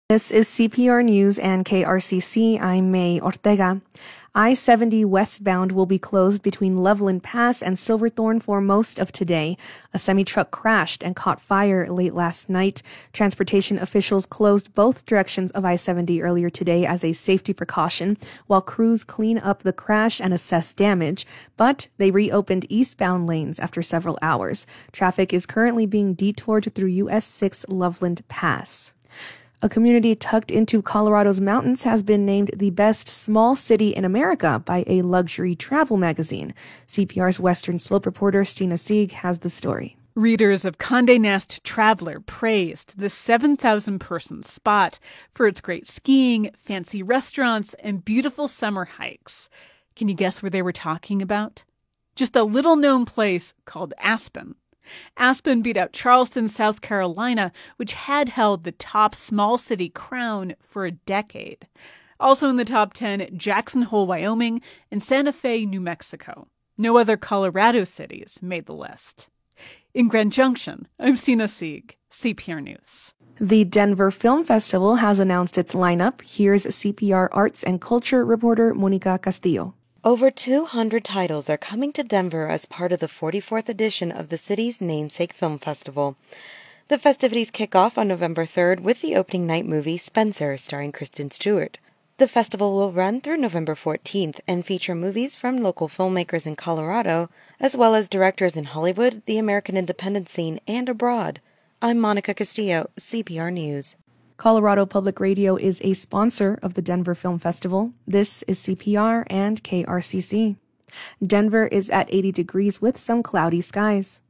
This is CPR News and KRCC. I'm May Ortega. I-70 westbound will be closed between Loveland Pass and Silverthorne for most of today. A semi-truck crashed and caught fire late last night. Transportation officials closed both directions of I-70 earlier today as a safety precaution, while crews clean up the crash and assess damage. But they reopened eastbound lanes after several hours. Traffic is currently being detoured through US 6 Loveland Pass. A community tucked into Colorado's mountains has been named the best small city in America by a luxury travel magazine. CPR's Western Slope reporter Stina Sieg has the story. Readers of Condé Nast Traveler praised the 7,000-person spot for its great skiing, fancy restaurants, and beautiful summer hikes. Can you guess where they were talking about? Just a little-known place called Aspen. Aspen beat out Charleston, South Carolina, which had held the top small city crown for a decade. Also in the top 10, Jackson Hole, Wyoming, and Santa Fe, New Mexico. No other Colorado cities made the list. In Grand Junction, I'm Sina Sieg, CPR News. The Denver Film Festival has announced its lineup. Here's CPR Arts and Culture reporter Monica Castillo. Over 200 titles are coming to Denver as part of the 44th edition of the city's namesake film festival. The festivities kick off on November 3rd with the opening night movie Spencer, starring Kristen Stewart. The festival will run through November 14th and feature movies from local filmmakers in Colorado, as well as directors in Hollywood, the American independent scene, and abroad. I'm Monica Castillo, CPR News. Colorado Public Radio is a sponsor of the Denver Film Festival. This is CPR and KRCC. Denver is at 80 degrees with some cloudy skies.